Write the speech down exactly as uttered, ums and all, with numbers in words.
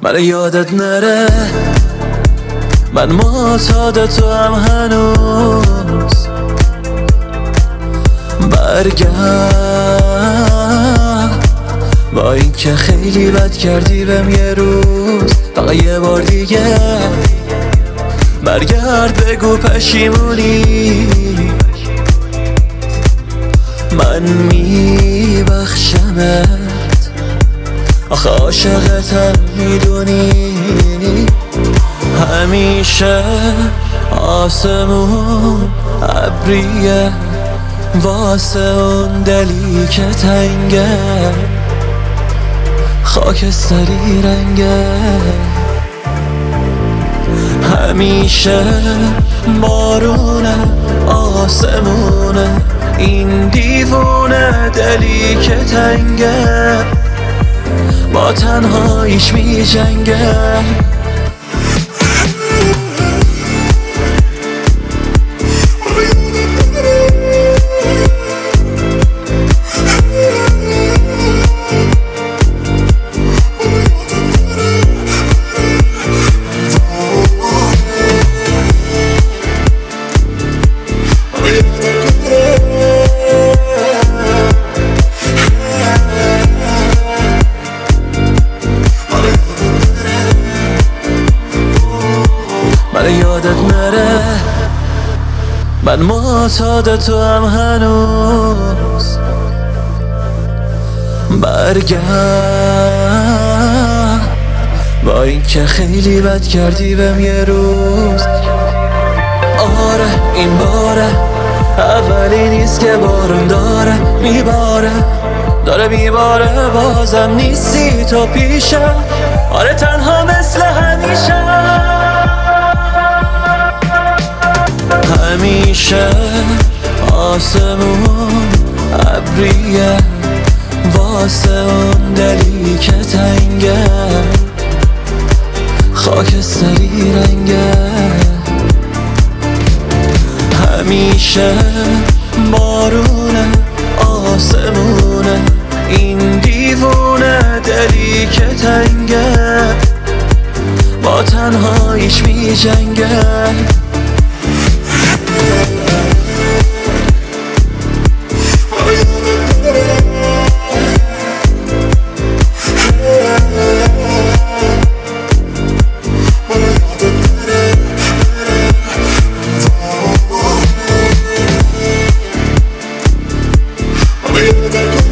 من یادت نره من معتاد تو هم هنوز. برگرد با این که خیلی بد کردی بهم یه روز، فقط یه بار دیگه برگرد بگو پشیمونی. من میبخشمت آخه عاشقتم میدونی. همیشه آسمون ابریه واسه اون دلی که تنگه، خاکستری رنگه. همیشه بارونه آسمونه این دیوونه دلی که تنگه، با تنهاییش می جنگه. من یادت نره من معتاد تو هم هنوز. برگرد با این که خیلی بد کردی بهم یه روز. آره این باره اولی نیست که بارون داره میباره داره میباره بازم نیستی تو پیشه. آره تنها مثل همیشه. همیشه آسمون ابریه واسه اون دلی که تنگه، خاکستری رنگه. همیشه بارونه آسمونه این دیوونه دلی که تنگه، با تنهاییش می جنگه. We'll be right back.